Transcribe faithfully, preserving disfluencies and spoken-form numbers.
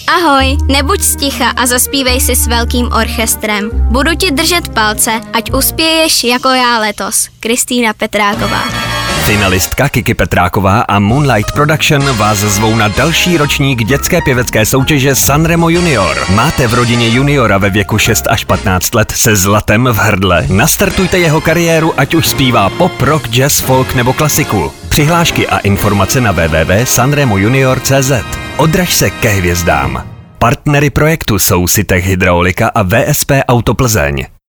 Ahoj, nebuď sticha a zaspívej si s velkým orchestrem. Budu ti držet palce, ať uspěješ jako já letos. Kristýna Petráková. Finalistka Kiki Petráková a Moonlight Production vás zvou na další ročník dětské pěvecké soutěže Sanremo Junior. Máte v rodině juniora ve věku šest až patnáct let se zlatem v hrdle? Nastartujte jeho kariéru, ať už zpívá pop, rock, jazz, folk nebo klasiku. Přihlášky a informace na w w w tečka sanremo junior tečka c z. Odraž se ke hvězdám. Partnery projektu jsou Sitech Hydraulika a V S P Auto Plzeň.